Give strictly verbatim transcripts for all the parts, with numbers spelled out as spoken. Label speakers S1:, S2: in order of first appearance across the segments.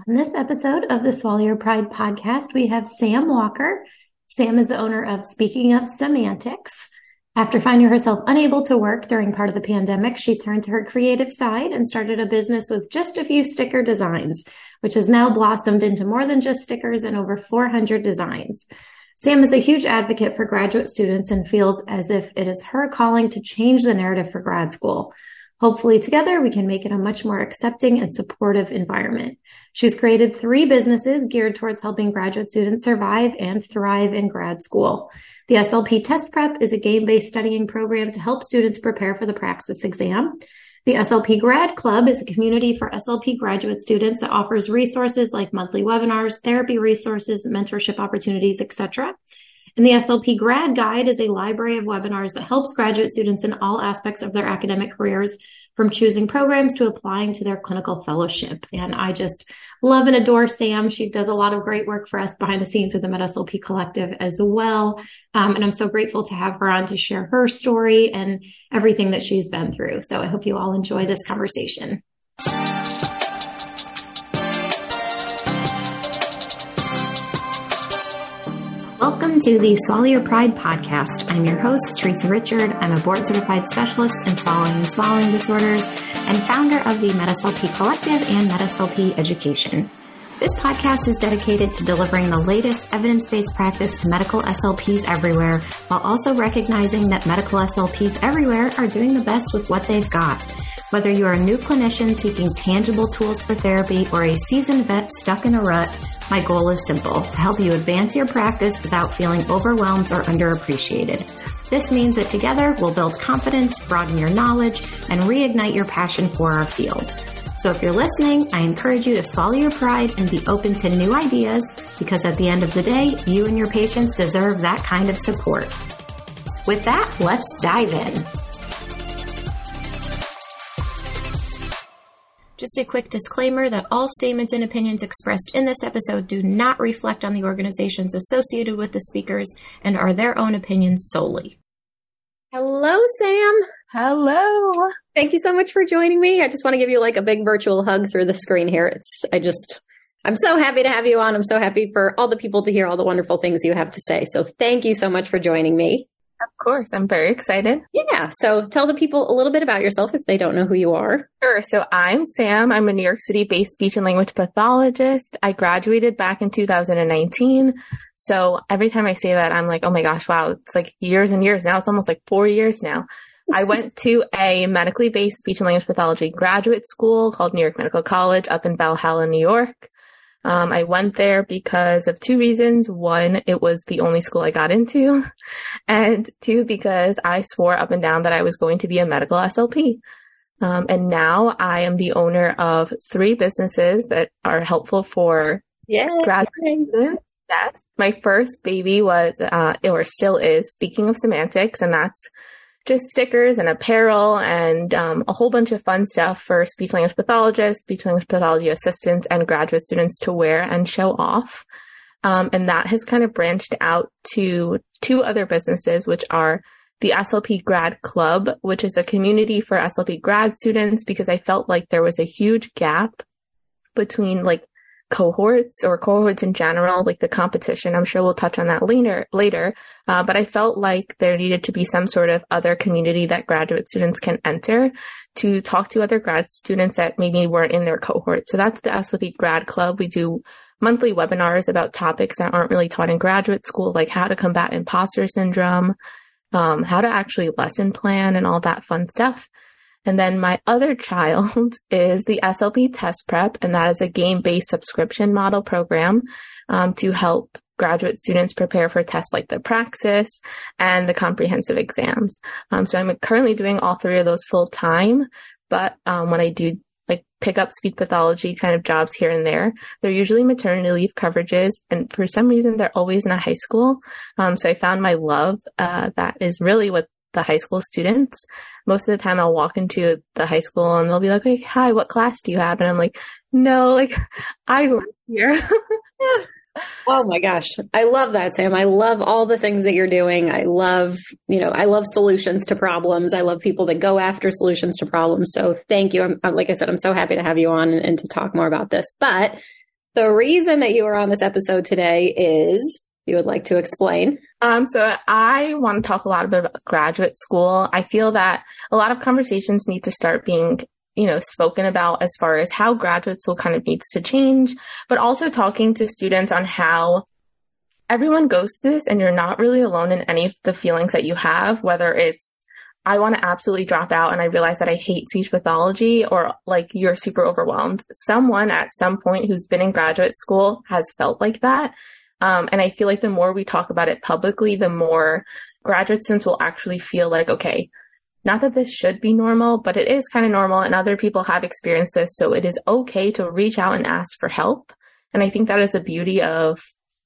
S1: On this episode of the Swallow Your Pride podcast, we have Sam Walker. Sam is the owner of Speaking of Semantics. After finding herself unable to work during part of the pandemic, she turned to her creative side and started a business with just a few sticker designs, which has now blossomed into more than just stickers and over four hundred designs. Sam is a huge advocate for graduate students and feels as if it is her calling to change the narrative for grad school. Hopefully together we can make it a much more accepting and supportive environment. She's created three businesses geared towards helping graduate students survive and thrive in grad school. The S L P Test Prep is a game-based studying program to help students prepare for the Praxis exam. The S L P Grad Club is a community for S L P graduate students that offers resources like monthly webinars, therapy resources, mentorship opportunities, et cetera. And the S L P Grad Guide is a library of webinars that helps graduate students in all aspects of their academic careers, from choosing programs to applying to their clinical fellowship. And I just love and adore Sam. She does a lot of great work for us behind the scenes with the Med S L P Collective as well. Um, and I'm so grateful to have her on to share her story and everything that she's been through. So I hope you all enjoy this conversation. Welcome to the Swallow Your Pride podcast. I'm your host, Teresa Richard. I'm a board-certified specialist in swallowing and swallowing disorders and founder of the Med S L P Collective and Med S L P Education. This podcast is dedicated to delivering the latest evidence-based practice to medical S L Ps everywhere, while also recognizing that medical S L Ps everywhere are doing the best with what they've got. Whether you're a new clinician seeking tangible tools for therapy or a seasoned vet stuck in a rut, my goal is simple: to help you advance your practice without feeling overwhelmed or underappreciated. This means that together we'll build confidence, broaden your knowledge, and reignite your passion for our field. So if you're listening, I encourage you to swallow your pride and be open to new ideas, because at the end of the day, you and your patients deserve that kind of support. With that, let's dive in. Just a quick disclaimer that all statements and opinions expressed in this episode do not reflect on the organizations associated with the speakers and are their own opinions solely. Hello, Sam.
S2: Hello.
S1: Thank you so much for joining me. I just want to give you like a big virtual hug through the screen here. It's, I just, I'm so happy to have you on. I'm so happy for all the people to hear all the wonderful things you have to say. So thank you so much for joining me.
S2: Of course. I'm very excited.
S1: Yeah. So tell the people a little bit about yourself if they don't know who you are.
S2: Sure. So I'm Sam. I'm a New York City-based speech and language pathologist. I graduated back in two thousand nineteen. So every time I say that, I'm like, oh my gosh, wow, it's like years and years now. It's almost like four years now. I went to a medically based speech and language pathology graduate school called New York Medical College up in Valhalla, New York. Um, I went there because of two reasons. One, it was the only school I got into. And two, because I swore up and down that I was going to be a medical S L P. Um, and now I am the owner of three businesses that are helpful for
S1: yeah.
S2: graduate students. Yes. My first baby was, uh, or still is, Speaking of Semantics, and that's just stickers and apparel and um, a whole bunch of fun stuff for speech language pathologists, speech language pathology assistants, and graduate students to wear and show off. Um, and that has kind of branched out to two other businesses, which are the S L P Grad Club, which is a community for S L P grad students, because I felt like there was a huge gap between like cohorts or cohorts in general, like the competition. I'm sure we'll touch on that later, later. Uh, but I felt like there needed to be some sort of other community that graduate students can enter to talk to other grad students that maybe weren't in their cohort. So that's the S L P Grad Club. We do monthly webinars about topics that aren't really taught in graduate school, like how to combat imposter syndrome, um, how to actually lesson plan and all that fun stuff. And then my other child is the S L P Test Prep, and that is a game-based subscription model program um, to help graduate students prepare for tests like the Praxis and the comprehensive exams. Um, so I'm currently doing all three of those full time, but um, when I do like pick up speech pathology kind of jobs here and there, they're usually maternity leave coverages, and for some reason they're always in a high school. Um, so I found my love uh, that is really what the high school students. Most of the time I'll walk into the high school and they'll be like, hey, hi, what class do you have? And I'm like, no, like I work here.
S1: Oh my gosh. I love that, Sam. I love all the things that you're doing. I love, you know, I love solutions to problems. I love people that go after solutions to problems. So thank you. I'm, like I said, I'm so happy to have you on and, and to talk more about this. But
S3: The reason that you are on this episode today is you would like to explain.
S2: Um, so I want to talk a lot about graduate school. I feel that a lot of conversations need to start being, you know, spoken about as far as how graduate school kind of needs to change, but also talking to students on how everyone goes through this and you're not really alone in any of the feelings that you have, whether it's I want to absolutely drop out and I realize that I hate speech pathology, or like you're super overwhelmed. Someone at some point who's been in graduate school has felt like that. Um, and I feel like the more we talk about it publicly, the more graduate students will actually feel like, okay, not that this should be normal, but it is kind of normal and other people have experienced this. So it is okay to reach out and ask for help. And I think that is the beauty of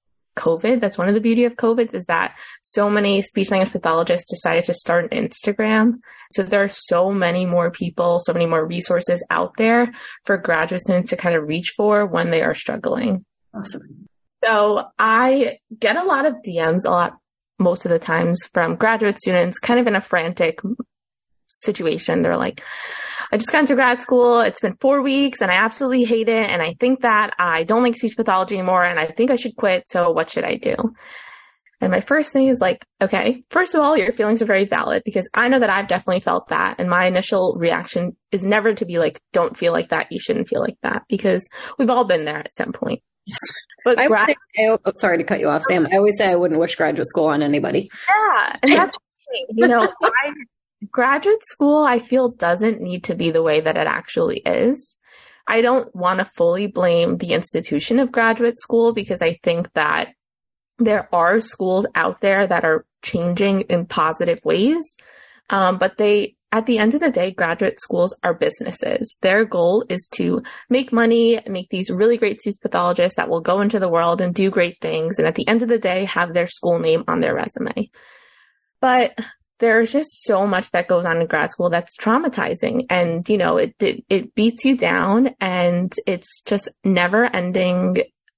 S2: COVID. That's one of the beauty of COVID is that so many speech language pathologists decided to start an Instagram. So there are so many more people, so many more resources out there for graduate students to kind of reach for when they are struggling.
S3: Awesome.
S2: So I get a lot of D Ms a lot, most of the times from graduate students kind of in a frantic situation. They're like, I just got into grad school. It's been four weeks and I absolutely hate it. And I think that I don't like speech pathology anymore and I think I should quit. So what should I do? And my first thing is like, okay, first of all, your feelings are very valid because I know that I've definitely felt that. And my initial reaction is never to be like, don't feel like that. You shouldn't feel like that because we've all been there at some point.
S3: Yes. But I would grad- say, oh, sorry to cut you off, Sam. I always say I wouldn't wish graduate school on anybody.
S2: Yeah. And that's the thing, you know, I, graduate school, I feel doesn't need to be the way that it actually is. I don't want to fully blame the institution of graduate school because I think that there are schools out there that are changing in positive ways. Um, but they, at the end of the day, graduate schools are businesses. Their goal is to make money, make these really great speech pathologists that will go into the world and do great things. And at the end of the day, have their school name on their resume. But there's just so much that goes on in grad school that's traumatizing. And, you know, it, it, it beats you down and it's just never ending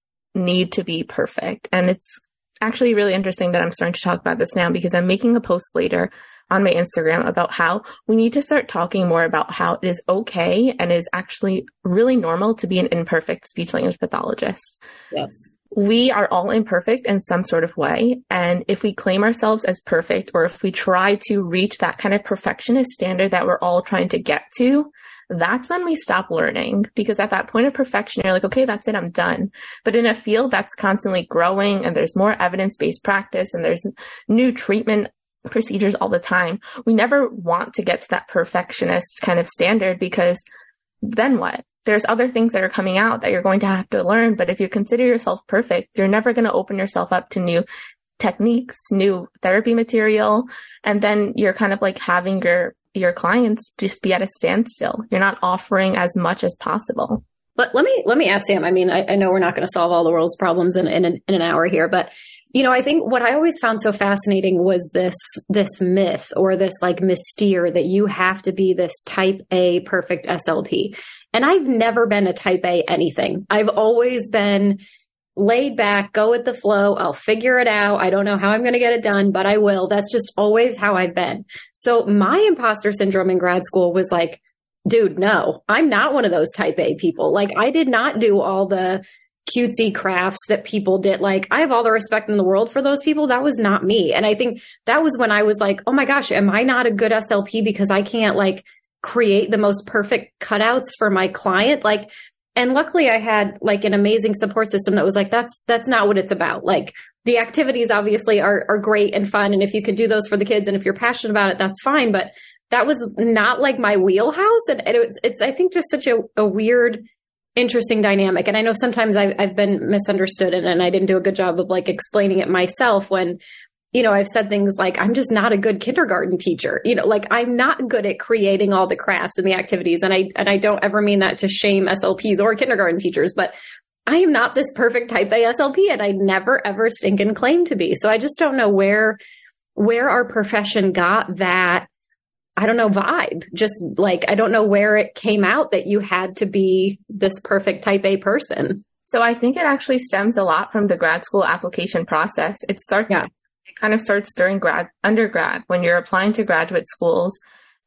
S2: need to be perfect. And it's actually really interesting that I'm starting to talk about this now because I'm making a post later on my Instagram about how we need to start talking more about how it is okay and is actually really normal to be an imperfect speech language pathologist.
S3: Yes.
S2: We are all imperfect in some sort of way. And if we claim ourselves as perfect, or if we try to reach that kind of perfectionist standard that we're all trying to get to, that's when we stop learning. Because at that point of perfection, you're like, okay, that's it, I'm done. But in a field that's constantly growing and there's more evidence-based practice and there's new treatment procedures all the time, we never want to get to that perfectionist kind of standard because then what? There's other things that are coming out that you're going to have to learn. But if you consider yourself perfect, you're never going to open yourself up to new techniques, new therapy material. And then you're kind of like having your, your clients just be at a standstill. You're not offering as much as possible.
S3: But let me, let me ask Sam. I mean, I, I know we're not going to solve all the world's problems in, in, an, in an hour here, but you know, I think what I always found so fascinating was this, this myth or this like mystere that you have to be this type A perfect S L P. And I've never been a type A anything. I've always been laid back, go with the flow. I'll figure it out. I don't know how I'm going to get it done, but I will. That's just always how I've been. So my imposter syndrome in grad school was like, dude, no, I'm not one of those type A people. Like I did not do all the cutesy crafts that people did. Like I have all the respect in the world for those people. That was not me. And I think that was when I was like, oh my gosh, am I not a good S L P because I can't like create the most perfect cutouts for my client? Like, and luckily I had like an amazing support system that was like, that's, that's not what it's about. Like the activities obviously are, are great and fun. And if you can do those for the kids and if you're passionate about it, that's fine. But that was not like my wheelhouse. And, and it's, it's, I think just such a, a weird, interesting dynamic. And I know sometimes I've, I've been misunderstood and, and I didn't do a good job of like explaining it myself when, you know, I've said things like, I'm just not a good kindergarten teacher. You know, like I'm not good at creating all the crafts and the activities. And I, and I don't ever mean that to shame S L Ps or kindergarten teachers, but I am not this perfect type A S L P and I never ever stinking claim to be. So I just don't know where, where our profession got that, I don't know, vibe. Just like, I don't know where it came out that you had to be this perfect type A person.
S2: So I think it actually stems a lot from the grad school application process. It starts, yeah. It kind of starts during grad, undergrad, when you're applying to graduate schools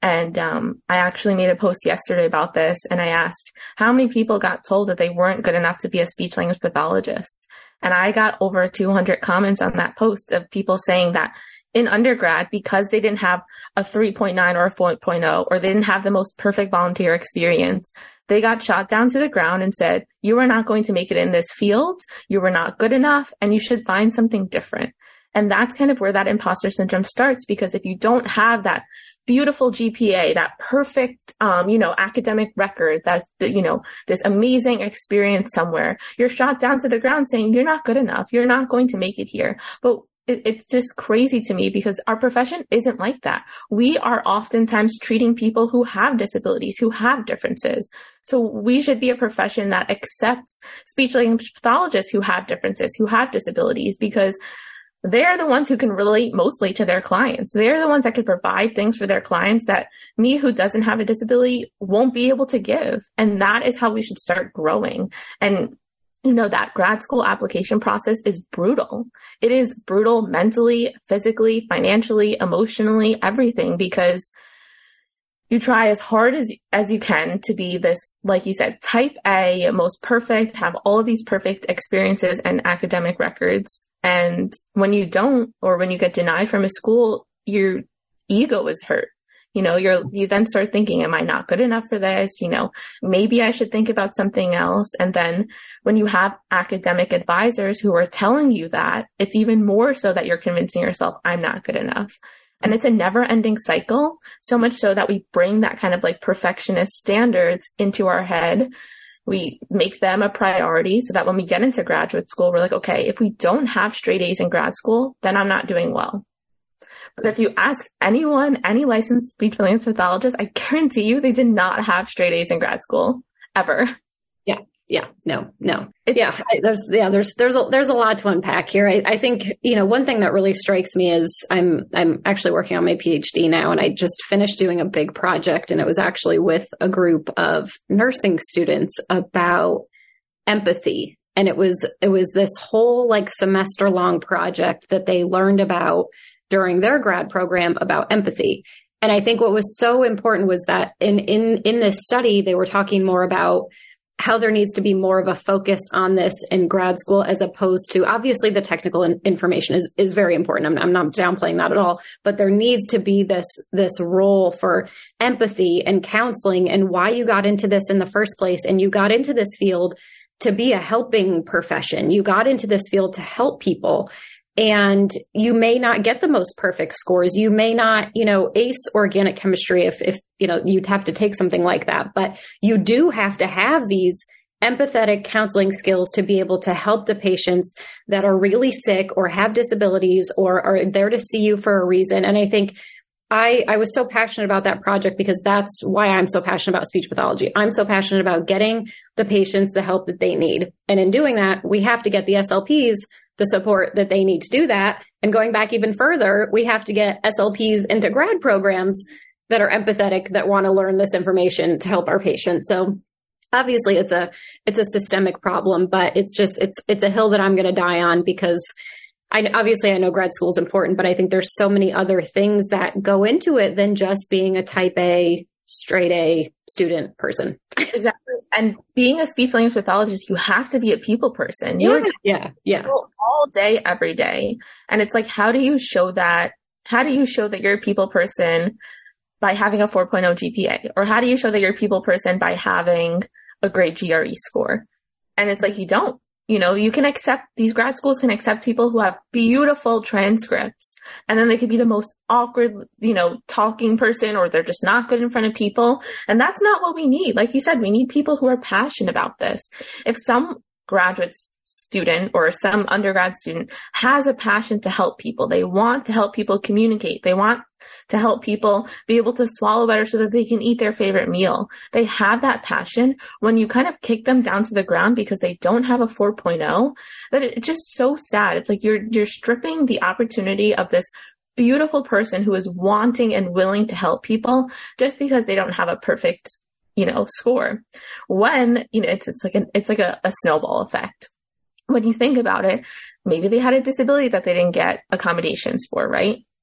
S2: And um, I actually made a post yesterday about this, and I asked how many people got told that they weren't good enough to be a speech language pathologist. And I got over two hundred comments on that post of people saying that in undergrad, because they didn't have a three point nine or a four point oh, or they didn't have the most perfect volunteer experience, they got shot down to the ground and said, you are not going to make it in this field. You were not good enough, and you should find something different. And that's kind of where that imposter syndrome starts, because if you don't have that beautiful G P A, that perfect, um, you know, academic record, that, you know, this amazing experience somewhere, you're shot down to the ground saying you're not good enough. You're not going to make it here. But it, it's just crazy to me, because our profession isn't like that. We are oftentimes treating people who have disabilities, who have differences. So we should be a profession that accepts speech language pathologists who have differences, who have disabilities, because they're the ones who can relate mostly to their clients. They're the ones that can provide things for their clients that me, who doesn't have a disability, won't be able to give. And that is how we should start growing. And, you know, that grad school application process is brutal. It is brutal mentally, physically, financially, emotionally, everything, because you try as hard as, as you can to be this, like you said, type A, most perfect, have all of these perfect experiences and academic records. And when you don't, or when you get denied from a school, your ego is hurt. You know, you're, you then start thinking, am I not good enough for this? You know, maybe I should think about something else. And then when you have academic advisors who are telling you that, it's even more so that you're convincing yourself, I'm not good enough. And it's a never ending cycle, so much so that we bring that kind of like perfectionist standards into our head. We make them a priority so that when we get into graduate school, we're like, okay, if we don't have straight A's in grad school, then I'm not doing well. But if you ask anyone, any licensed speech language pathologist, I guarantee you they did not have straight A's in grad school ever.
S3: Yeah. Yeah, no, no. It's, yeah, I, there's, yeah, there's, there's a, there's a lot to unpack here. I, I think, you know, one thing that really strikes me is I'm, I'm actually working on my PhD now, and I just finished doing a big project, and it was actually with a group of nursing students about empathy. And it was, it was this whole like semester long project that they learned about during their grad program about empathy. And I think what was so important was that in, in, in this study, they were talking more about how there needs to be more of a focus on this in grad school, as opposed to, obviously the technical in- information is, is very important. I'm, I'm not downplaying that at all, but there needs to be this, this role for empathy and counseling, and why you got into this in the first place. And you got into this field to be a helping profession. You got into this field to help people. And you may not get the most perfect scores. You may not, you know, ace organic chemistry if, if, you know, you'd have to take something like that. But you do have to have these empathetic counseling skills to be able to help the patients that are really sick or have disabilities or are there to see you for a reason. And I think I, I was so passionate about that project because that's why I'm so passionate about speech pathology. I'm so passionate about getting the patients the help that they need. And in doing that, we have to get the S L Ps the support that they need to do that. And going back even further, we have to get S L Ps into grad programs that are empathetic, that want to learn this information to help our patients. So obviously it's a, it's a systemic problem, but it's just, it's, it's a hill that I'm going to die on, because I obviously I know grad school is important, but I think there's so many other things that go into it than just being a type A, straight A student person.
S2: Exactly. And being a speech language pathologist, you have to be a people person. You're
S3: yeah, yeah, yeah.
S2: all day, every day. And it's like, how do you show that? How do you show that you're a people person by having a four point oh G P A? Or how do you show that you're a people person by having a great G R E score? And it's like, you don't. You know, you can accept, these grad schools can accept people who have beautiful transcripts, and then they could be the most awkward, you know, talking person, or they're just not good in front of people. And that's not what we need. Like you said, we need people who are passionate about this. If some graduate student or some undergrad student has a passion to help people, they want to help people communicate, they want to help people be able to swallow better so that they can eat their favorite meal, they have that passion. When you kind of kick them down to the ground because they don't have a four point oh, that it's just so sad. It's like you're you're stripping the opportunity of this beautiful person who is wanting and willing to help people just because they don't have a perfect, you know, score. When, you know, it's it's like an it's like a, a snowball effect. When you think about it, maybe they had a disability that they didn't get accommodations for, right?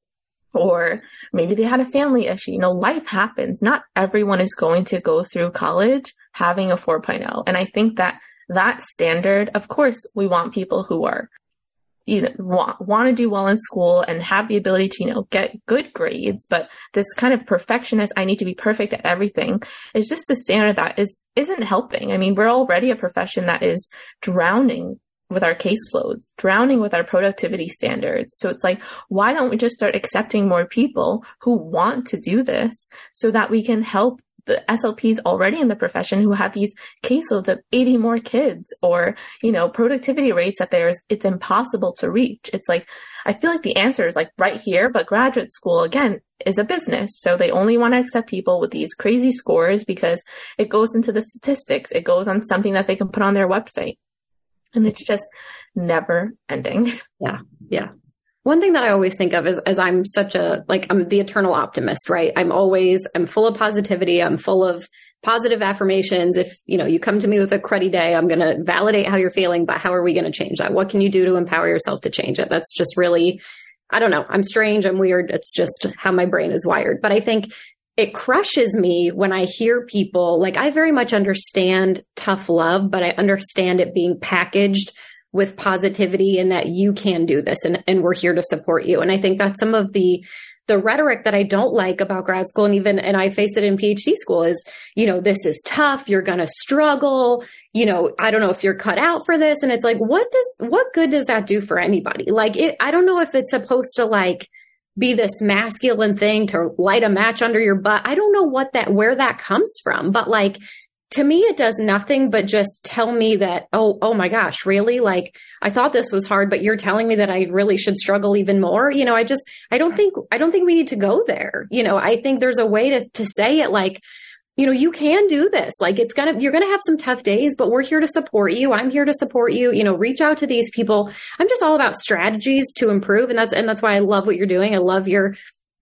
S2: or maybe they had a family issue. You know, life happens. Not everyone is going to go through college having a four point oh. And I think that that standard, of course, we want people who are, you know, want, want to do well in school and have the ability to, you know, get good grades. But this kind of perfectionist, I need to be perfect at everything, is just a standard that is, isn't helping. I mean, we're already a profession that is drowning with our caseloads, drowning with our productivity standards. So it's like, why don't we just start accepting more people who want to do this so that we can help the S L Ps already in the profession who have these caseloads of eighty more kids, or, you know, productivity rates that there's, it's impossible to reach. It's like, I feel like the answer is like right here, but graduate school, again, is a business. So they only want to accept people with these crazy scores because it goes into the statistics. It goes on something that they can put on their website. And it's just never ending.
S3: Yeah. Yeah. One thing that I always think of is, as I'm such a, like, I'm the eternal optimist, right? I'm always, I'm full of positivity. I'm full of positive affirmations. If, you know, you come to me with a cruddy day, I'm going to validate how you're feeling, but how are we going to change that? What can you do to empower yourself to change it? That's just really, I don't know. I'm strange. I'm weird. It's just how my brain is wired. But I think it crushes me when I hear people, like, I very much understand tough love, but I understand it being packaged with positivity and that you can do this, and, and we're here to support you. And I think that's some of the, the rhetoric that I don't like about grad school. And even, and I face it in PhD school, is, you know, this is tough. You're going to struggle. You know, I don't know if you're cut out for this. And it's like, what does, what good does that do for anybody? Like, it, I don't know if it's supposed to, like, be this masculine thing to light a match under your butt. I don't know what that, where that comes from, but, like, to me, it does nothing but just tell me that, oh, oh my gosh, really? Like, I thought this was hard, but you're telling me that I really should struggle even more. You know, I just, I don't think, I don't think we need to go there. You know, I think there's a way to, to say it, like, you know, you can do this. Like, it's gonna, you're going to have some tough days, but we're here to support you. I'm here to support you. You know, reach out to these people. I'm just all about strategies to improve. And that's, and that's why I love what you're doing. I love your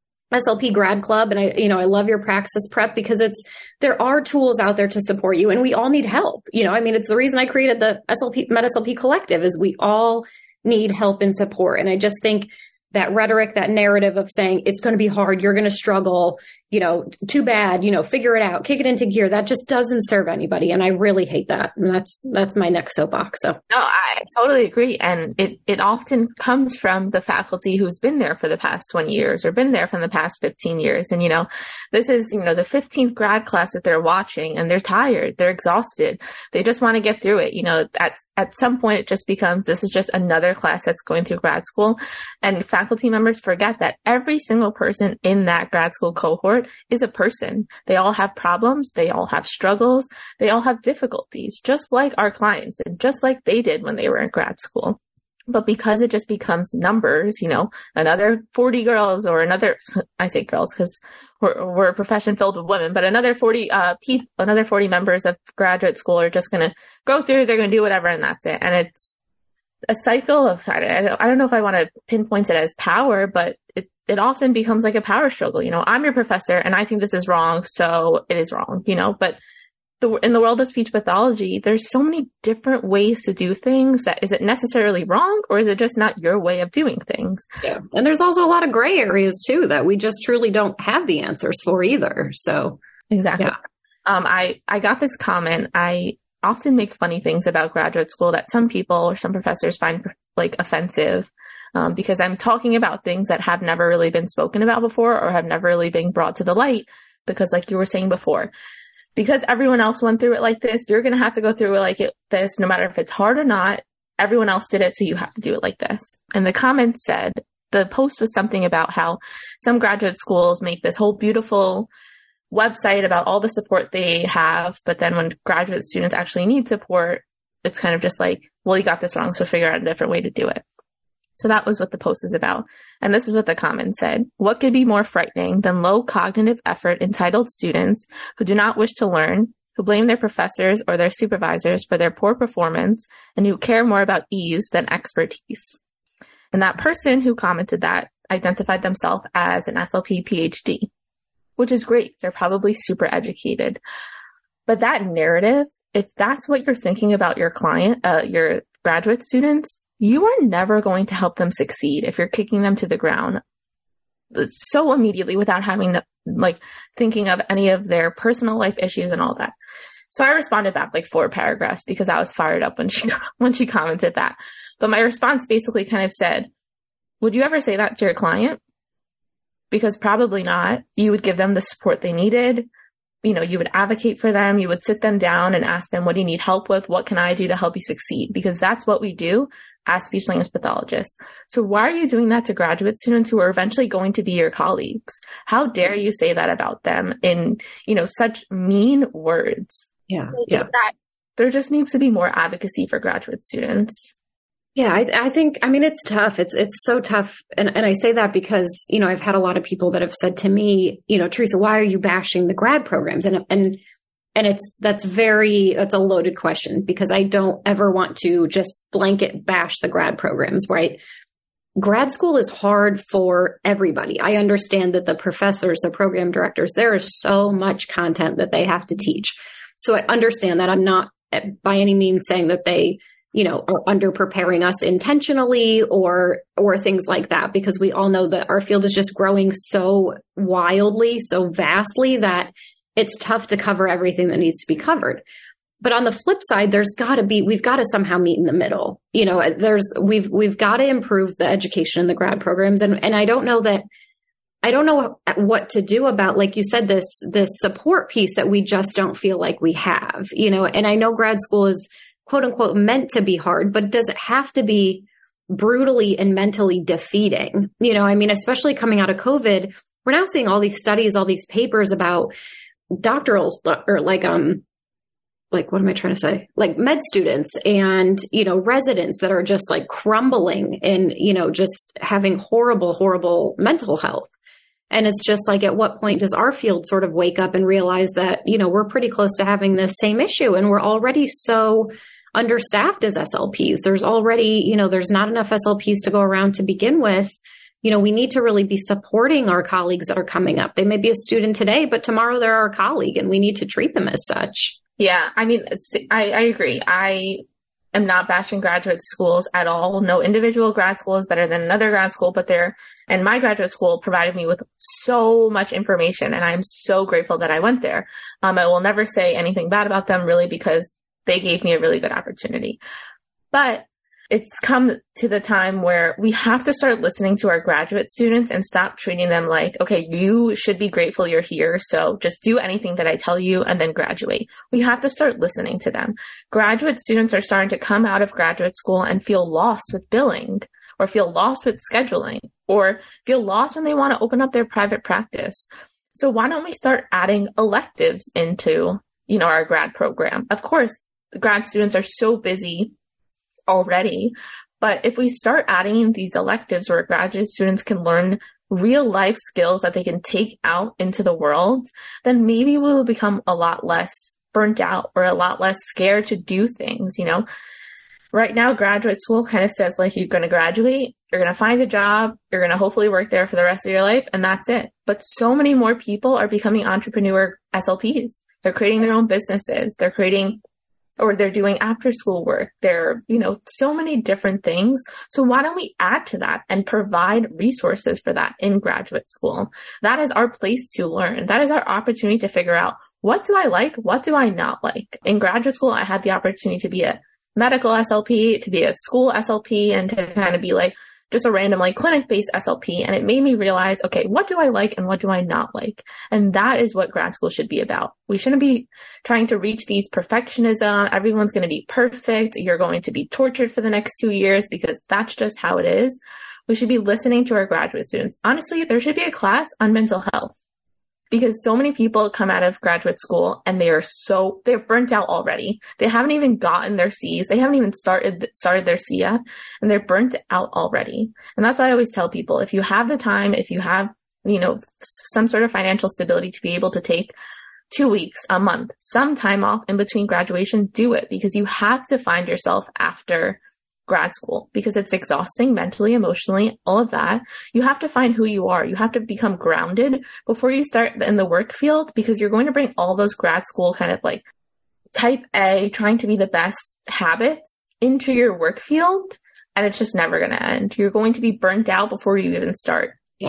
S3: S L P grad club. And I, you know, I love your Praxis Prep, because it's, there are tools out there to support you, and we all need help. You know, I mean, it's the reason I created the S L P, Med S L P Collective, is we all need help and support. And I just think that rhetoric, that narrative of saying it's going to be hard, you're going to struggle, you know, too bad, you know, figure it out, kick it into gear, that just doesn't serve anybody. And I really hate that. And that's, that's my next soapbox. So
S2: no, I totally agree. And it, it often comes from the faculty who's been there for the past twenty years or been there from the past fifteen years. And, you know, this is, you know, the fifteenth grad class that they're watching, and they're tired, they're exhausted. They just want to get through it. You know, at, at some point it just becomes, this is just another class that's going through grad school. And faculty members forget that every single person in that grad school cohort is a person. They all have problems. They all have struggles. They all have difficulties, just like our clients and just like they did when they were in grad school. But because it just becomes numbers, you know, another forty girls, or another, I say girls because we're, we're a profession filled with women, but another forty, uh, people, another forty members of graduate school are just going to go through, they're going to do whatever, and that's it. And it's a cycle of, I don't, I don't know if I want to pinpoint it as power, but it, it often becomes like a power struggle. You know, I'm your professor and I think this is wrong, so it is wrong, you know, but the, in the world of speech pathology, there's so many different ways to do things that, is it necessarily wrong, or is it just not your way of doing things?
S3: Yeah. And there's also a lot of gray areas too, that we just truly don't have the answers for either. So
S2: exactly.
S3: Yeah.
S2: Um, I, I got this comment. I often make funny things about graduate school that some people or some professors find like offensive, um, because I'm talking about things that have never really been spoken about before, or have never really been brought to the light, because like you were saying before, because everyone else went through it like this, you're going to have to go through it like it, this, no matter if it's hard or not. Everyone else did it, so you have to do it like this. And the comment said, the post was something about how some graduate schools make this whole beautiful website about all the support they have, but then when graduate students actually need support, it's kind of just like, well, you got this wrong, so figure out a different way to do it. So that was what the post is about. And this is what the comment said. What could be more frightening than low cognitive effort entitled students who do not wish to learn, who blame their professors or their supervisors for their poor performance, and who care more about ease than expertise? And that person who commented that identified themselves as an S L P PhD, which is great. They're probably super educated. But that narrative, if that's what you're thinking about your client, uh, your graduate students, you are never going to help them succeed if you're kicking them to the ground so immediately without having to like thinking of any of their personal life issues and all that. So I responded back like four paragraphs because I was fired up when she, when she commented that. But my response basically kind of said, would you ever say that to your client? Because probably not. You would give them the support they needed. You know, you would advocate for them. You would sit them down and ask them, what do you need help with? What can I do to help you succeed? Because that's what we do as speech language pathologists. So why are you doing that to graduate students who are eventually going to be your colleagues? How dare you say that about them in, you know, such mean words?
S3: Yeah. Yeah.
S2: That there just needs to be more advocacy for graduate students.
S3: Yeah, I, I think, I mean, it's tough. It's, it's so tough. And, and I say that because, you know, I've had a lot of people that have said to me, you know, Teresa, why are you bashing the grad programs? And, and, and it's, that's very, it's a loaded question because I don't ever want to just blanket bash the grad programs, right? Grad school is hard for everybody. I understand that the professors, the program directors, there is so much content that they have to teach. So I understand that. I'm not by any means saying that they, you know, are under preparing us intentionally or, or things like that, because we all know that our field is just growing so wildly, so vastly that it's tough to cover everything that needs to be covered. But on the flip side, there's gotta be, we've got to somehow meet in the middle. You know, there's, we've, we've got to improve the education in the grad programs. And, and I don't know that, I don't know what to do about, like you said, this, this support piece that we just don't feel like we have, you know, and I know grad school is quote unquote meant to be hard, but does it have to be brutally and mentally defeating? You know, I mean, especially coming out of COVID, we're now seeing all these studies, all these papers about doctoral or like, um, like, what am I trying to say? Like med students and, you know, residents that are just like crumbling and, you know, just having horrible, horrible mental health. And it's just like, at what point does our field sort of wake up and realize that, you know, we're pretty close to having this same issue and we're already so understaffed as S L Ps. There's already, you know, there's not enough S L Ps to go around to begin with. You know, we need to really be supporting our colleagues that are coming up. They may be a student today, but tomorrow they're our colleague and we need to treat them as such.
S2: Yeah, I mean, it's, I, I agree. I am not bashing graduate schools at all. No individual grad school is better than another grad school, but they're, and my graduate school provided me with so much information and I'm so grateful that I went there. Um, I will never say anything bad about them really because they gave me a really good opportunity. But it's come to the time where we have to start listening to our graduate students and stop treating them like, okay, you should be grateful you're here. So just do anything that I tell you and then graduate. We have to start listening to them. Graduate students are starting to come out of graduate school and feel lost with billing or feel lost with scheduling or feel lost when they want to open up their private practice. So why don't we start adding electives into, you know, our grad program? Of course, the grad students are so busy already. But if we start adding these electives where graduate students can learn real life skills that they can take out into the world, then maybe we will become a lot less burnt out or a lot less scared to do things. You know, right now, graduate school kind of says like, you're going to graduate, you're going to find a job, you're going to hopefully work there for the rest of your life. And that's it. But so many more people are becoming entrepreneur S L Ps. They're creating their own businesses. They're creating or they're doing after school work. They're, you know, so many different things. So why don't we add to that and provide resources for that in graduate school? That is our place to learn. That is our opportunity to figure out, what do I like? What do I not like? In graduate school, I had the opportunity to be a medical S L P, to be a school S L P, and to kind of be like just a random like clinic-based S L P. And it made me realize, okay, what do I like and what do I not like? And that is what grad school should be about. We shouldn't be trying to reach these perfectionism. Everyone's going to be perfect. You're going to be tortured for the next two years because that's just how it is. We should be listening to our graduate students. Honestly, there should be a class on mental health because so many people come out of graduate school and they are so, they're burnt out already. They haven't even gotten their C's. They haven't even started, started their C F and they're burnt out already. And that's why I always tell people, if you have the time, if you have, you know, some sort of financial stability to be able to take two weeks, a month, some time off in between graduation, do it because you have to find yourself after grad school because it's exhausting mentally, emotionally, all of that. You have to find who you are. You have to become grounded before you start in the work field because you're going to bring all those grad school kind of like type A, trying to be the best habits into your work field. And it's just never going to end. You're going to be burnt out before you even start.
S3: Yeah.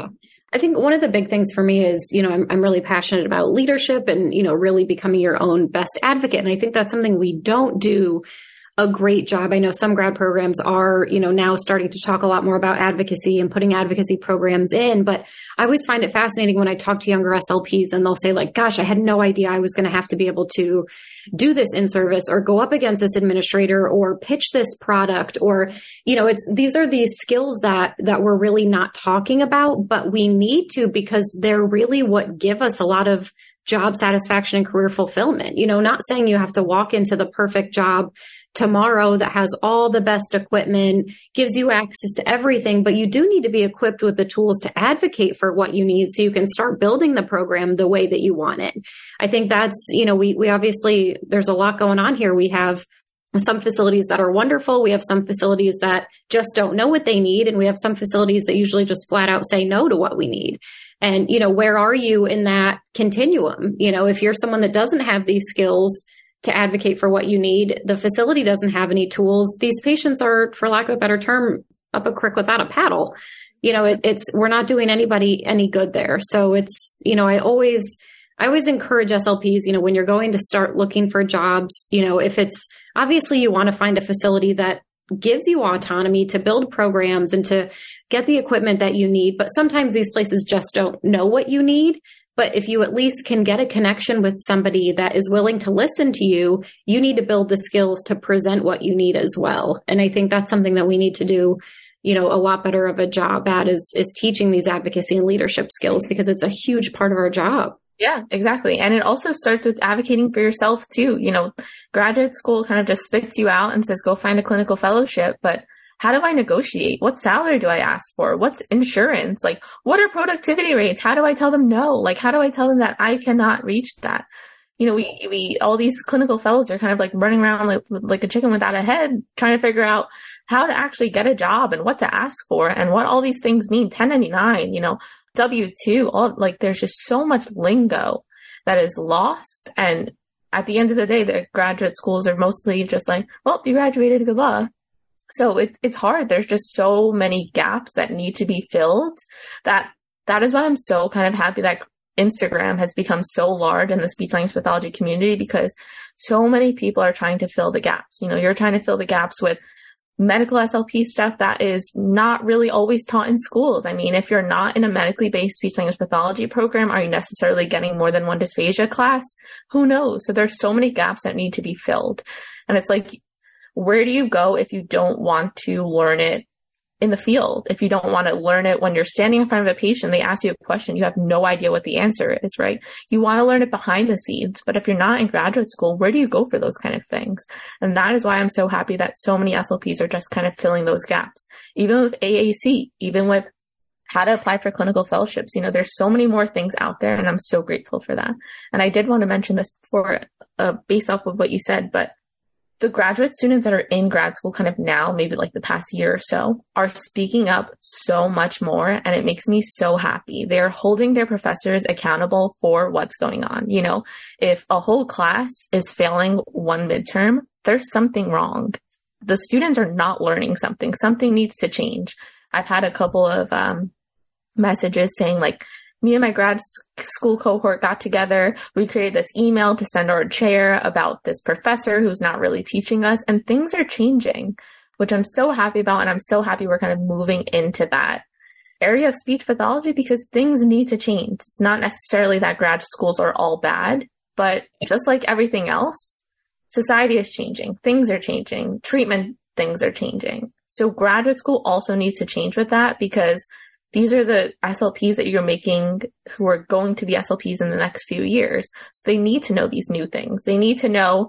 S3: I think one of the big things for me is, you know, I'm, I'm really passionate about leadership and, you know, really becoming your own best advocate. And I think that's something we don't do a great job. I know some grad programs are, you know, now starting to talk a lot more about advocacy and putting advocacy programs in. But I always find it fascinating when I talk to younger S L Ps and they'll say like, gosh, I had no idea I was going to have to be able to do this in service or go up against this administrator or pitch this product, or, you know, it's, these are these skills that, that we're really not talking about, but we need to, because they're really what give us a lot of job satisfaction and career fulfillment. You know, not saying you have to walk into the perfect job tomorrow that has all the best equipment, gives you access to everything, but you do need to be equipped with the tools to advocate for what you need so you can start building the program the way that you want it. I think that's, you know, we, we obviously, there's a lot going on here. We have some facilities that are wonderful. We have some facilities that just don't know what they need. And we have some facilities that usually just flat out say no to what we need. And, you know, where are you in that continuum? You know, if you're someone that doesn't have these skills to advocate for what you need, the facility doesn't have any tools, these patients are, for lack of a better term, up a creek without a paddle. You know, it, it's, we're not doing anybody any good there. So it's, you know, I always, I always encourage S L Ps, you know, when you're going to start looking for jobs, you know, if it's obviously you want to find a facility that gives you autonomy to build programs and to get the equipment that you need. But sometimes these places just don't know what you need. But if you at least can get a connection with somebody that is willing to listen to you, you need to build the skills to present what you need as well. And I think that's something that we need to do, you know, a lot better of a job at is, is teaching these advocacy and leadership skills, because it's a huge part of our job.
S2: Yeah, exactly. And it also starts with advocating for yourself too. You know, graduate school kind of just spits you out and says, go find a clinical fellowship. But how do I negotiate? What salary do I ask for? What's insurance? Like, what are productivity rates? How do I tell them no? Like, how do I tell them that I cannot reach that? You know, we, we, all these clinical fellows are kind of like running around like, like a chicken without a head, trying to figure out how to actually get a job and what to ask for and what all these things mean. ten ninety-nine, you know, W two, all like, there's just so much lingo that is lost. And at the end of the day, the graduate schools are mostly just like, well, you graduated, good luck. So it, it's hard. There's just so many gaps that need to be filled that that is why I'm so kind of happy that Instagram has become so large in the speech language pathology community, because so many people are trying to fill the gaps. You know, you're trying to fill the gaps with medical S L P stuff that is not really always taught in schools. I mean, if you're not in a medically based speech language pathology program, are you necessarily getting more than one dysphagia class? Who knows? So there's so many gaps that need to be filled. And it's like, where do you go if you don't want to learn it in the field? If you don't want to learn it when you're standing in front of a patient, they ask you a question, you have no idea what the answer is, right? You want to learn it behind the scenes, but if you're not in graduate school, where do you go for those kind of things? And that is why I'm so happy that so many S L Ps are just kind of filling those gaps. Even with A A C, even with how to apply for clinical fellowships, you know, there's so many more things out there, and I'm so grateful for that. And I did want to mention this before, uh, based off of what you said, but the graduate students that are in grad school kind of now, maybe like the past year or so, are speaking up so much more. And it makes me so happy. They're holding their professors accountable for what's going on. You know, if a whole class is failing one midterm, there's something wrong. The students are not learning something. Something needs to change. I've had a couple of um, messages saying like, me and my grad school cohort got together. We created this email to send our chair about this professor who's not really teaching us, and things are changing, which I'm so happy about. And I'm so happy we're kind of moving into that area of speech pathology, because things need to change. It's not necessarily that grad schools are all bad, but just like everything else, society is changing. Things are changing. Treatment things are changing. So graduate school also needs to change with that, because these are the S L Ps that you're making who are going to be S L Ps in the next few years. So they need to know these new things. They need to know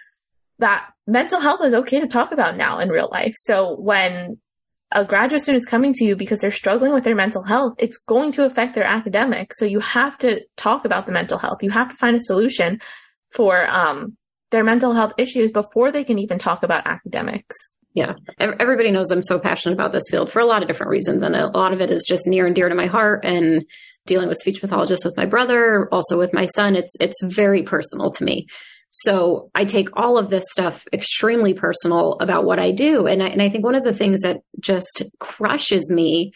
S2: that mental health is okay to talk about now in real life. So when a graduate student is coming to you because they're struggling with their mental health, it's going to affect their academics. So you have to talk about the mental health. You have to find a solution for um, their mental health issues before they can even talk about academics.
S3: Yeah. Everybody knows I'm so passionate about this field for a lot of different reasons. And a lot of it is just near and dear to my heart, and dealing with speech pathologists with my brother, also with my son. It's, it's very personal to me. So I take all of this stuff extremely personal about what I do. And I, and I think one of the things that just crushes me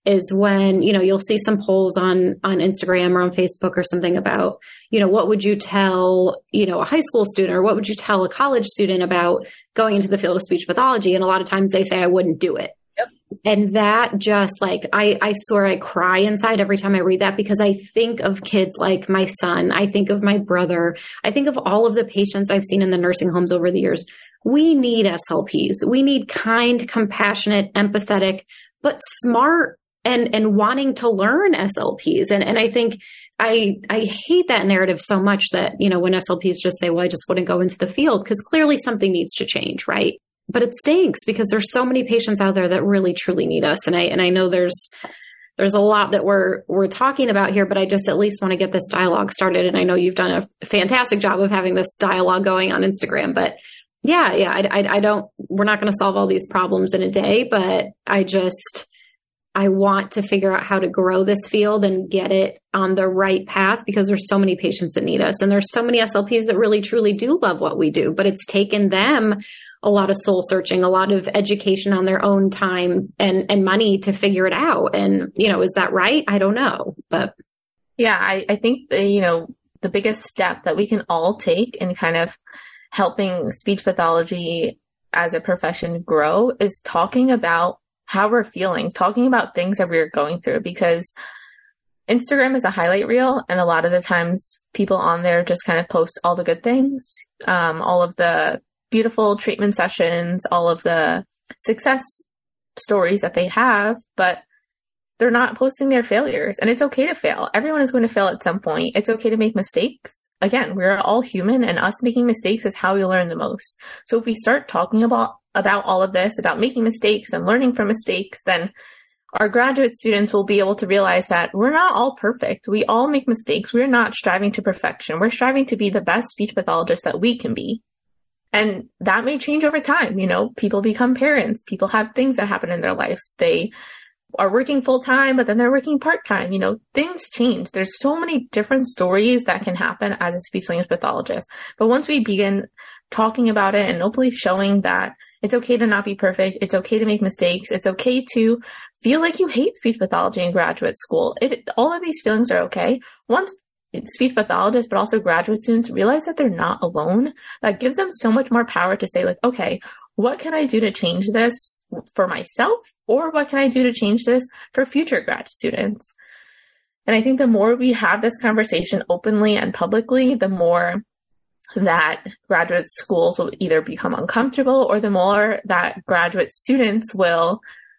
S3: is when, you know, you'll see some polls on, on Instagram or on Facebook or something about, you know, what would you tell, you know, a high school student, or what would you tell a college student about going into the field of speech pathology? And a lot of times they say, I wouldn't do it.
S2: Yep.
S3: And that just like, I, I swear I cry inside every time I read that, because I think of kids like my son. I think of my brother. I think of all of the patients I've seen in the nursing homes over the years. We need S L Ps. We need kind, compassionate, empathetic, but smart and, and wanting to learn S L Ps. And, and I think I, I hate that narrative so much that, you know, when S L Ps just say, well, I just wouldn't go into the field, because clearly something needs to change, right? But it stinks because there's so many patients out there that really, truly need us. And I, and I know there's, there's a lot that we're, we're talking about here, but I just at least want to get this dialogue started. And I know you've done a fantastic job of having this dialogue going on Instagram, but yeah, yeah, I, I, I don't, we're not going to solve all these problems in a day, but I just, I want to figure out how to grow this field and get it on the right path, because there's so many patients that need us. And there's so many S L Ps that really, truly do love what we do, but it's taken them a lot of soul searching, a lot of education on their own time and, and money to figure it out. And, you know, is that right? I don't know, but.
S2: Yeah, I, I think, the, you know, the biggest step that we can all take in kind of helping speech pathology as a profession grow is talking about how we're feeling, talking about things that we're going through, because Instagram is a highlight reel. And a lot of the times people on there just kind of post all the good things, um, all of the beautiful treatment sessions, all of the success stories that they have, but they're not posting their failures. And it's okay to fail. Everyone is going to fail at some point. It's okay to make mistakes. Again, we're all human, and us making mistakes is how we learn the most. So if we start talking about, about all of this, about making mistakes and learning from mistakes, then our graduate students will be able to realize that we're not all perfect. We all make mistakes. We're not striving to perfection. We're striving to be the best speech pathologist that we can be. And that may change over time. You know, people become parents. People have things that happen in their lives. They are working full time, but then they're working part time. You know, things change. There's so many different stories that can happen as a speech language pathologist. But once we begin talking about it and openly showing that it's okay to not be perfect, it's okay to make mistakes, it's okay to feel like you hate speech pathology in graduate school. It, all of these feelings are okay. Once speech pathologists, but also graduate students realize that they're not alone, that gives them so much more power to say, like, okay, what can I do to change this for myself? Or what can I do to change this for future grad students? And I think the more we have this conversation openly and publicly, the more that graduate schools will either become uncomfortable, or the more that graduate students will,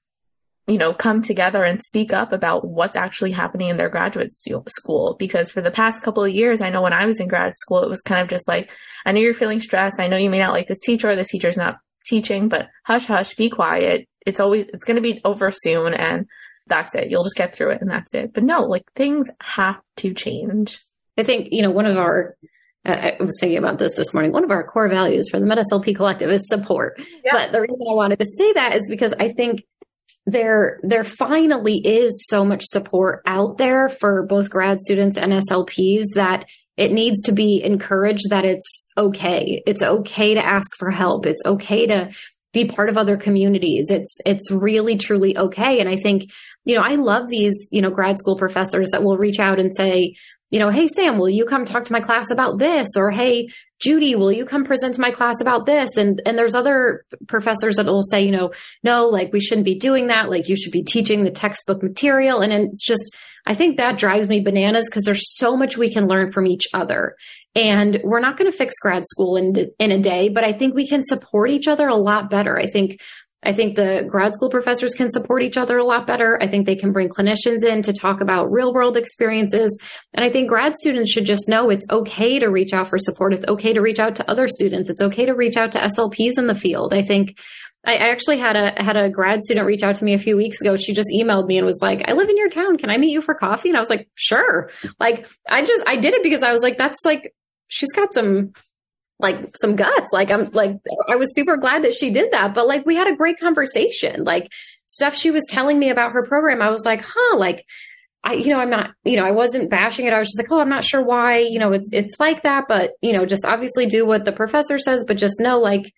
S2: you know, come together and speak up about what's actually happening in their graduate stu- school. Because for the past couple of years, I know when I was in grad school, it was kind of just like, I know you're feeling stressed. I know you may not like this teacher, or this teacher's not teaching, but hush, hush, be quiet. It's always, it's going to be over soon. And that's it. You'll just get through it and that's it. But no, like, things have to change.
S3: I think, you know, one of our, I was thinking about this this morning. One of our core values for the Med S L P Collective is support. Yeah. But the reason I wanted to say that is because I think there, there finally is so much support out there for both grad students and S L Ps that it needs to be encouraged that it's okay. It's okay to ask for help. It's okay to be part of other communities. It's, it's really, truly okay. And I think, you know, I love these, you know, grad school professors that will reach out and say, you know, hey, Sam, will you come talk to my class about this? Or, hey, Judy, will you come present to my class about this? And, and there's other professors that will say, you know, no, like, we shouldn't be doing that. Like, you should be teaching the textbook material. And it's just, I think that drives me bananas, because there's so much we can learn from each other. And we're not going to fix grad school in, in a day, but I think we can support each other a lot better. I think I think the grad school professors can support each other a lot better. I think they can bring clinicians in to talk about real world experiences. And I think grad students should just know it's okay to reach out for support. It's okay to reach out to other students. It's okay to reach out to S L Ps in the field. I think I actually had a, had a grad student reach out to me a few weeks ago. She just emailed me and was like, I live in your town. Can I meet you for coffee? And I was like, sure. Like, I just, I did it because I was like, that's like, she's got some, like some guts. Like, I'm like, I was super glad that she did that, but like, we had a great conversation, like stuff she was telling me about her program. I was like, huh, like, I, you know, I'm not, you know, I wasn't bashing it. I was just like, oh, I'm not sure why, you know, it's, it's like that, but, you know, just obviously do what the professor says, but just know, like,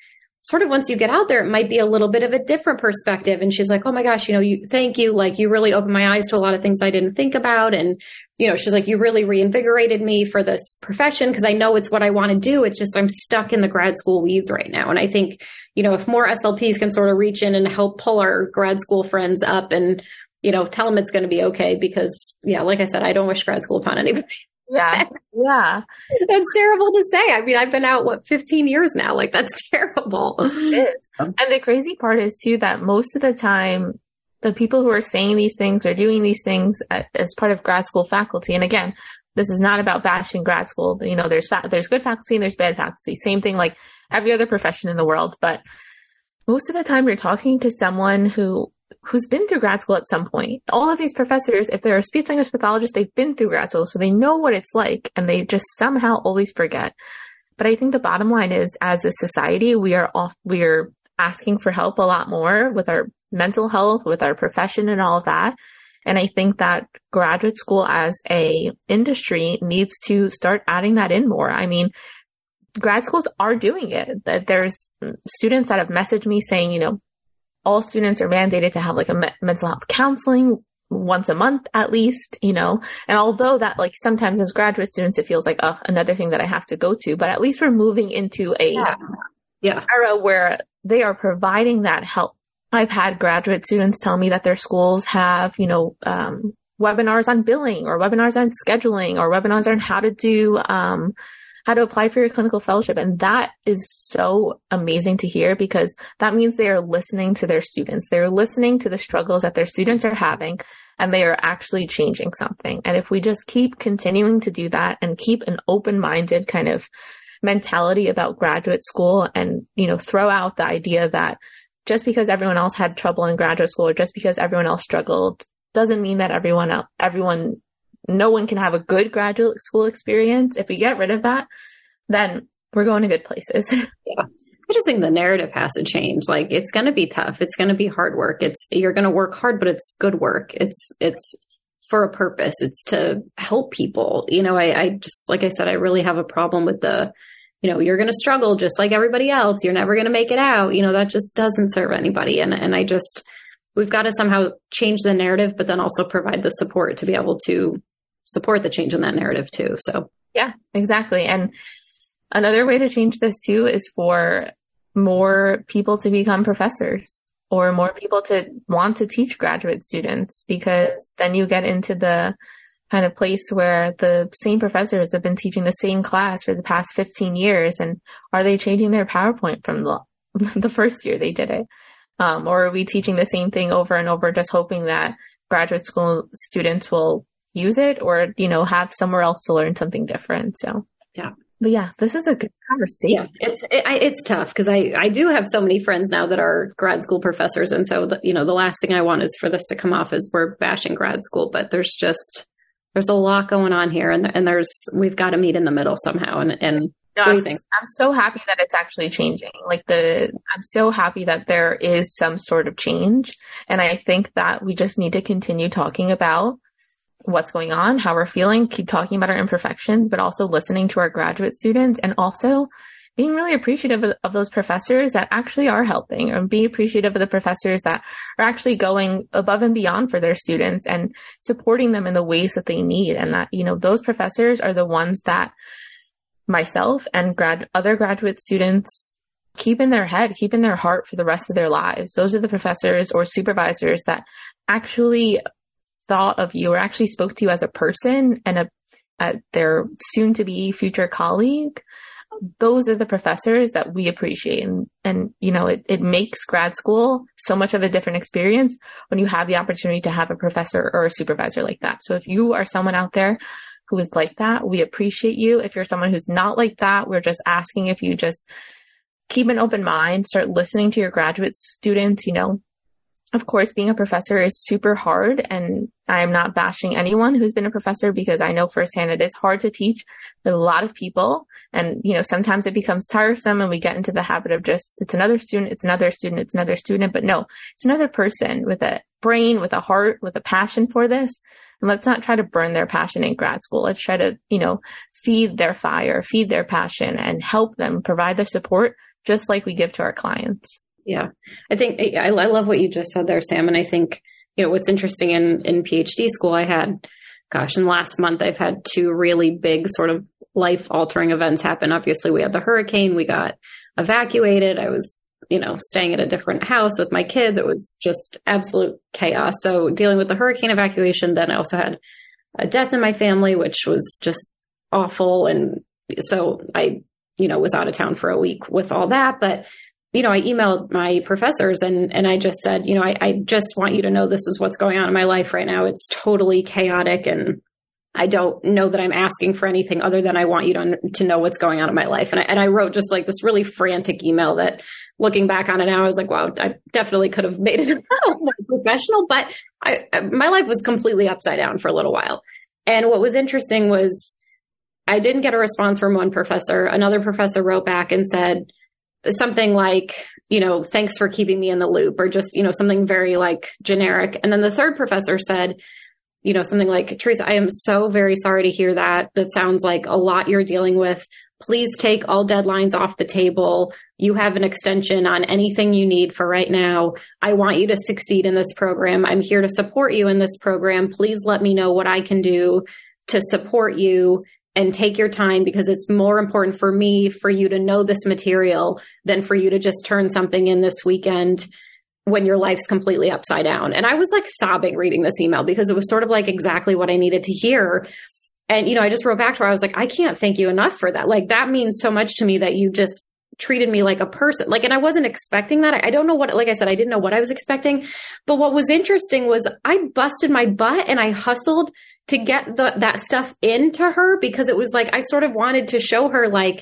S3: sort of once you get out there, it might be a little bit of a different perspective. And she's like, oh my gosh, you know, you, thank you. Like, you really opened my eyes to a lot of things I didn't think about. And, you know, she's like, you really reinvigorated me for this profession, because I know it's what I want to do. It's just, I'm stuck in the grad school weeds right now. And I think, you know, if more S L Ps can sort of reach in and help pull our grad school friends up and, you know, tell them it's going to be okay, because yeah, like I said, I don't wish grad school upon anybody.
S2: Yeah. Yeah.
S3: That's terrible to say. I mean, I've been out, what, fifteen years now? Like, that's terrible.
S2: It is. And the crazy part is too, that most of the time, the people who are saying these things are doing these things as part of grad school faculty. And again, this is not about bashing grad school. You know, there's, fa- there's good faculty and there's bad faculty. Same thing like every other profession in the world. But most of the time you're talking to someone who who's been through grad school at some point. All of these professors, if they're a speech language pathologist, they've been through grad school, so they know what it's like, and they just somehow always forget. But I think the bottom line is, as a society, we are off, we are asking for help a lot more with our mental health, with our profession and all of that. And I think that graduate school as a industry needs to start adding that in more. I mean, grad schools are doing it. There's students that have messaged me saying, you know, all students are mandated to have like a me- mental health counseling once a month at least, you know, and although that, like, sometimes as graduate students, it feels like, oh, another thing that I have to go to, but at least we're moving into a
S3: yeah. Yeah.
S2: era where they are providing that help. I've had graduate students tell me that their schools have, you know, um, webinars on billing or webinars on scheduling or webinars on how to do, um, how to apply for your clinical fellowship. And that is so amazing to hear, because that means they are listening to their students. They're listening to the struggles that their students are having, and they are actually changing something. And if we just keep continuing to do that and keep an open-minded kind of mentality about graduate school, and, you know, throw out the idea that just because everyone else had trouble in graduate school or just because everyone else struggled doesn't mean that everyone else, everyone no one can have a good graduate school experience. If we get rid of that, then we're going to good places.
S3: Yeah. I just think the narrative has to change. Like, it's going to be tough. It's going to be hard work. It's, you're going to work hard, but it's good work. It's, it's for a purpose. It's to help people. You know, I, I just, like I said, I really have a problem with the, you know, you're going to struggle just like everybody else. You're never going to make it out. You know, that just doesn't serve anybody. And, and I just, we've got to somehow change the narrative, but then also provide the support to be able to support the change in that narrative too. So
S2: yeah, exactly. And another way to change this too is for more people to become professors, or more people to want to teach graduate students, because then you get into the kind of place where the same professors have been teaching the same class for the past fifteen years. And are they changing their PowerPoint from the, the first year they did it? Um, or are we teaching the same thing over and over, just hoping that graduate school students will use it, or, you know, have somewhere else to learn something different? So,
S3: yeah.
S2: But yeah, this is a good conversation.
S3: Yeah, it's it, it's tough, because I, I do have so many friends now that are grad school professors. And so, the, you know, the last thing I want is for this to come off as we're bashing grad school. But there's just, there's a lot going on here. And and there's, we've got to meet in the middle somehow. And, and
S2: no,
S3: what do
S2: I'm,
S3: you think?
S2: I'm so happy that it's actually changing. Like the, I'm so happy that there is some sort of change. And I think that we just need to continue talking about what's going on, how we're feeling, keep talking about our imperfections, but also listening to our graduate students, and also being really appreciative of, of those professors that actually are helping, and be appreciative of the professors that are actually going above and beyond for their students and supporting them in the ways that they need. And that, you know, those professors are the ones that myself and grad other graduate students keep in their head, keep in their heart for the rest of their lives. Those are the professors or supervisors that actually thought of you, or actually spoke to you as a person and a, a their soon to be future colleague. Those are the professors that we appreciate. And, and you know, it, it makes grad school so much of a different experience when you have the opportunity to have a professor or a supervisor like that. So if you are someone out there who is like that, we appreciate you. If you're someone who's not like that, we're just asking if you just keep an open mind, start listening to your graduate students. You know, of course, being a professor is super hard, and I'm not bashing anyone who's been a professor, because I know firsthand it is hard to teach with a lot of people. And, you know, sometimes it becomes tiresome and we get into the habit of just, it's another student, it's another student, it's another student. But no, it's another person with a brain, with a heart, with a passion for this. And let's not try to burn their passion in grad school. Let's try to, you know, feed their fire, feed their passion, and help them, provide their support just like we give to our clients.
S3: Yeah. I think I, I love what you just said there, Sam. And I think, you know, what's interesting in, in PhD school, I had, gosh, in the last month, I've had two really big sort of life altering events happen. Obviously, we had the hurricane, we got evacuated. I was, you know, staying at a different house with my kids. It was just absolute chaos. So dealing with the hurricane evacuation, then I also had a death in my family, which was just awful. And so I, you know, was out of town for a week with all that. But, you know, I emailed my professors and, and I just said, you know, I, I just want you to know this is what's going on in my life right now. It's totally chaotic. And I don't know that I'm asking for anything other than I want you to, to know what's going on in my life. And I, and I wrote just like this really frantic email that, looking back on it now, I was like, wow, I definitely could have made it more professional, but I, my life was completely upside down for a little while. And what was interesting was I didn't get a response from one professor. Another professor wrote back and said something like, you know, thanks for keeping me in the loop, or just, you know, something very like generic. And then the third professor said, you know, something like, Teresa, I am so very sorry to hear that. That sounds like a lot you're dealing with. Please take all deadlines off the table. You have an extension on anything you need for right now. I want you to succeed in this program. I'm here to support you in this program. Please let me know what I can do to support you, and take your time, because it's more important for me for you to know this material than for you to just turn something in this weekend when your life's completely upside down. And I was like sobbing reading this email because it was sort of like exactly what I needed to hear. And, you know, I just wrote back to her. I was like, I can't thank you enough for that. Like, that means so much to me that you just treated me like a person. Like, and I wasn't expecting that. I don't know what, like I said, I didn't know what I was expecting. But what was interesting was I busted my butt and I hustled to get the, that stuff into her, because it was like, I sort of wanted to show her, like,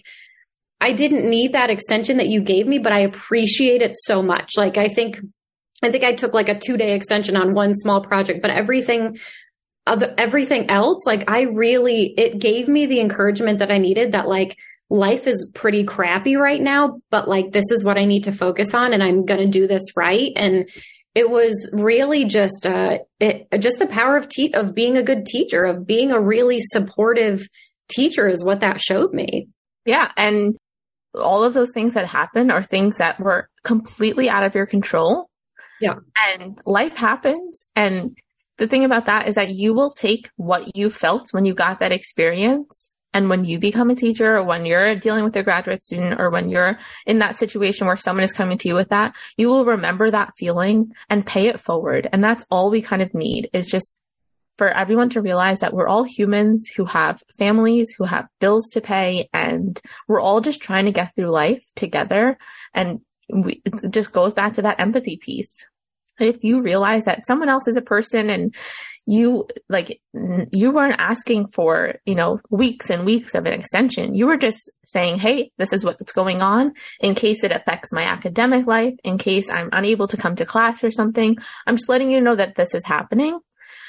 S3: I didn't need that extension that you gave me, but I appreciate it so much. Like, I think, I think I took like a two day extension on one small project, but everything Other, everything else, like I really, it gave me the encouragement that I needed, that like life is pretty crappy right now, but like this is what I need to focus on, and I'm going to do this right. And it was really just, uh, it, just the power of te- of being a good teacher, of being a really supportive teacher is what that showed me.
S2: Yeah. And all of those things that happened are things that were completely out of your control.
S3: Yeah.
S2: And life happens. And the thing about that is that you will take what you felt when you got that experience, and when you become a teacher, or when you're dealing with a graduate student, or when you're in that situation where someone is coming to you with that, you will remember that feeling and pay it forward. And that's all we kind of need, is just for everyone to realize that we're all humans who have families, who have bills to pay, and we're all just trying to get through life together. And we, it just goes back to that empathy piece. If you realize that someone else is a person, and you like, you weren't asking for, you know, weeks and weeks of an extension. You were just saying, hey, this is what's going on in case it affects my academic life, in case I'm unable to come to class or something. I'm just letting you know that this is happening.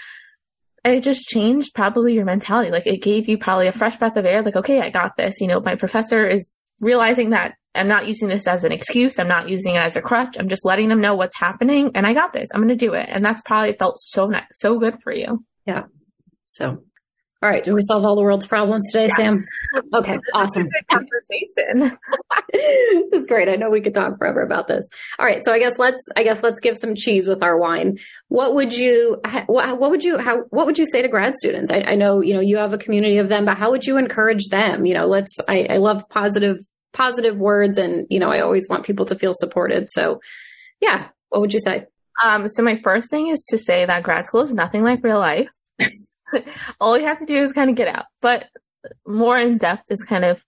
S2: And it just changed probably your mentality. Like, it gave you probably a fresh breath of air. Like, okay, I got this. You know, my professor is realizing that I'm not using this as an excuse. I'm not using it as a crutch. I'm just letting them know what's happening, and I got this. I'm going to do it. And that's probably felt so nice, so good for you.
S3: Yeah. So, all right. Did we solve all the world's problems today, yeah. Sam? Okay. Awesome.
S2: Good conversation.
S3: That's great. I know we could talk forever about this. All right. So I guess let's, I guess let's give some cheese with our wine. What would you, what, what would you, how, what would you say to grad students? I, I know, you know, you have a community of them, but how would you encourage them? You know, let's, I, I love positive positive words, and, you know, I always want people to feel supported. So yeah, what would you say?
S2: Um, so my first thing is to say that grad school is nothing like real life. All you have to do is kind of get out, but more in depth is kind of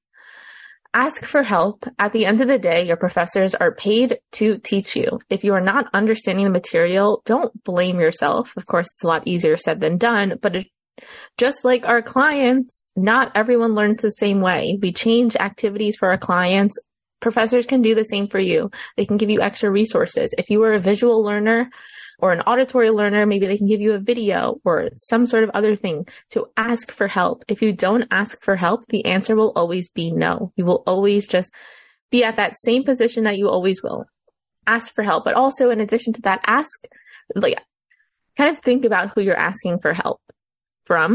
S2: ask for help. At the end of the day, your professors are paid to teach you. If you are not understanding the material, don't blame yourself. Of course, it's a lot easier said than done, but it just like our clients, not everyone learns the same way. We change activities for our clients. Professors can do the same for you. They can give you extra resources. If you are a visual learner or an auditory learner, maybe they can give you a video or some sort of other thing to ask for help. If you don't ask for help, the answer will always be no. You will always just be at that same position that you always will. Ask for help. But also, in addition to that, ask, like, kind of think about who you're asking for help from.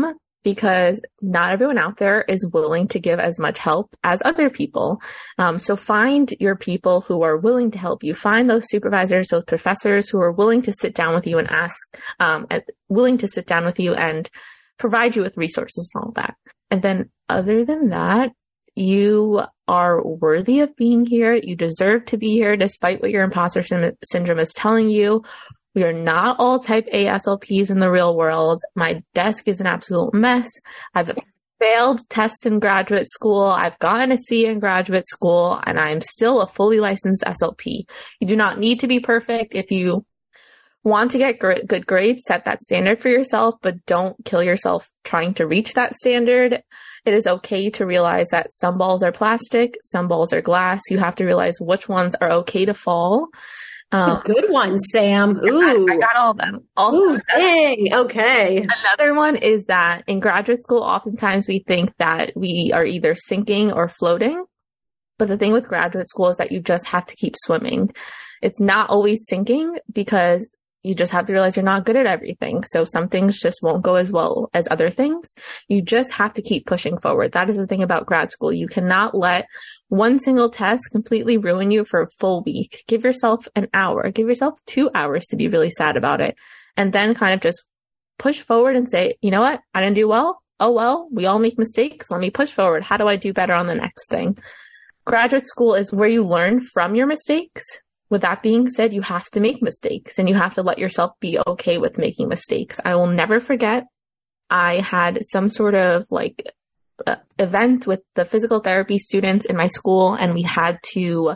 S2: because not everyone out there is willing to give as much help as other people. Um, so find your people who are willing to help you. Find those supervisors, those professors who are willing to sit down with you and ask, um, and willing to sit down with you and provide you with resources and all that. And then other than that, you are worthy of being here. You deserve to be here despite what your imposter sy- syndrome is telling you. We are not all type A S L Ps in the real world. My desk is an absolute mess. I've failed tests in graduate school. I've gotten a C in graduate school, and I'm still a fully licensed S L P. You do not need to be perfect. If you want to get gr- good grades, set that standard for yourself, but don't kill yourself trying to reach that standard. It is okay to realize that some balls are plastic, some balls are glass. You have to realize which ones are okay to fall. Um,
S3: Good one, Sam. Ooh.
S2: I got all of them. Also,
S3: Ooh, dang. Okay.
S2: Another one is that in graduate school, oftentimes we think that we are either sinking or floating. But the thing with graduate school is that you just have to keep swimming. It's not always sinking because you just have to realize you're not good at everything. So some things just won't go as well as other things. You just have to keep pushing forward. That is the thing about grad school. You cannot let one single test completely ruin you for a full week. Give yourself an hour. Give yourself two hours to be really sad about it. And then kind of just push forward and say, you know what? I didn't do well. Oh, well, we all make mistakes. Let me push forward. How do I do better on the next thing? Graduate school is where you learn from your mistakes. With that being said, you have to make mistakes and you have to let yourself be okay with making mistakes. I will never forget, I had some sort of like uh, event with the physical therapy students in my school, and we had to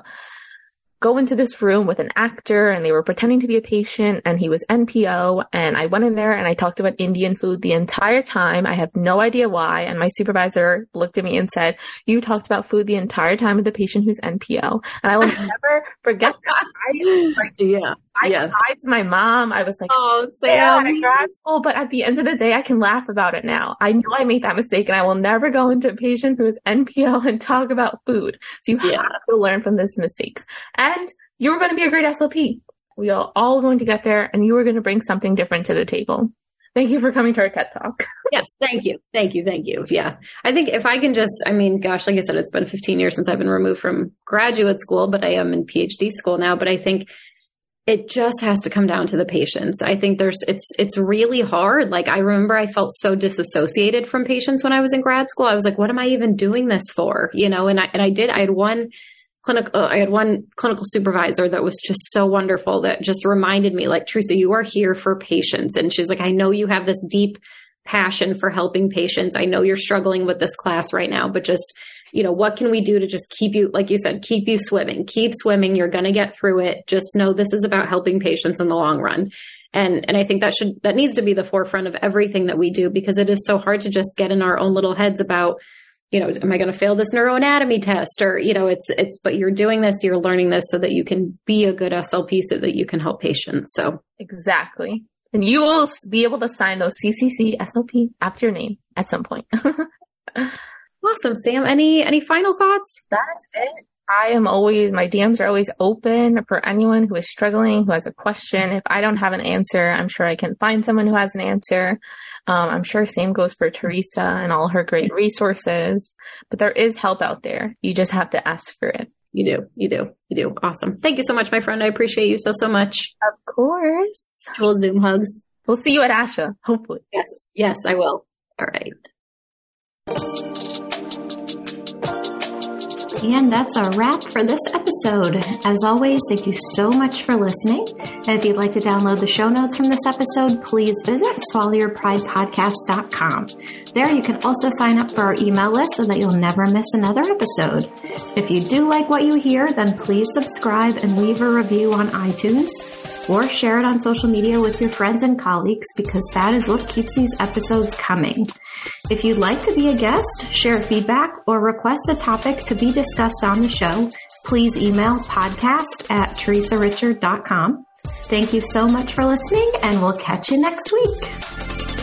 S2: go into this room with an actor, and they were pretending to be a patient, and he was N P O, and I went in there and I talked about Indian food the entire time. I have no idea why, and my supervisor looked at me and said, you talked about food the entire time with the patient who's N P O. And I will never forget that. I, like,
S3: yeah.
S2: I
S3: yes.
S2: cried to my mom. I was like,
S3: oh,
S2: yeah,
S3: Sam.
S2: at grad school, but at the end of the day, I can laugh about it now. I know I made that mistake, and I will never go into a patient who's N P O and talk about food. So you
S3: yeah.
S2: have to learn from those mistakes. And you were going to be a great S L P. We are all going to get there, and you were going to bring something different to the table. Thank you for coming to our TED Talk.
S3: Yes, thank you. Thank you. Thank you. Yeah. I think if I can just, I mean, gosh, like I said, it's been fifteen years since I've been removed from graduate school, but I am in PhD school now. But I think it just has to come down to the patients. I think there's, it's, it's really hard. Like, I remember I felt so disassociated from patients when I was in grad school. I was like, what am I even doing this for? You know, and I, and I did, I had one clinical, uh, I had one clinical supervisor that was just so wonderful that just reminded me, like, Teresa, you are here for patients. And she's like, I know you have this deep passion for helping patients. I know you're struggling with this class right now, but just, you know, what can we do to just keep you, like you said, keep you swimming, keep swimming. You're going to get through it. Just know this is about helping patients in the long run. And, and I think that should, that needs to be the forefront of everything that we do, because it is so hard to just get in our own little heads about, you know, am I going to fail this neuroanatomy test? Or, you know, it's, it's, but you're doing this, you're learning this so that you can be a good S L P, so that you can help patients. So
S2: exactly. And you will be able to sign those C C C S L P after your name at some point.
S3: Awesome, Sam. Any, any final thoughts?
S2: That is it. I am always, my D Ms are always open for anyone who is struggling, who has a question. If I don't have an answer, I'm sure I can find someone who has an answer. Um, I'm sure same goes for Teresa and all her great resources, but there is help out there. You just have to ask for it.
S3: You do. You do. You do. Awesome. Thank you so much, my friend. I appreciate you so, so much.
S2: Of course.
S3: Little Zoom hugs.
S2: We'll see you at ASHA, hopefully.
S3: Yes. Yes, I will. All right.
S1: And that's a wrap for this episode. As always, thank you so much for listening. And if you'd like to download the show notes from this episode, please visit swallow your pride podcast dot com. There you can also sign up for our email list so that you'll never miss another episode. If you do like what you hear, then please subscribe and leave a review on iTunes, or share it on social media with your friends and colleagues, because that is what keeps these episodes coming. If you'd like to be a guest, share feedback, or request a topic to be discussed on the show, please email podcast at teresa richard dot com. Thank you so much for listening, and we'll catch you next week.